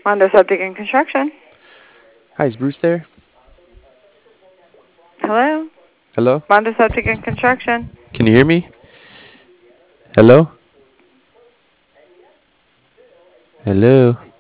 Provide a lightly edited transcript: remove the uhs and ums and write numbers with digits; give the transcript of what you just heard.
Mondo Septic and Construction. Hi, is Bruce there? Hello? Hello? Mondo Septic and Construction. Can you hear me? Hello? Hello?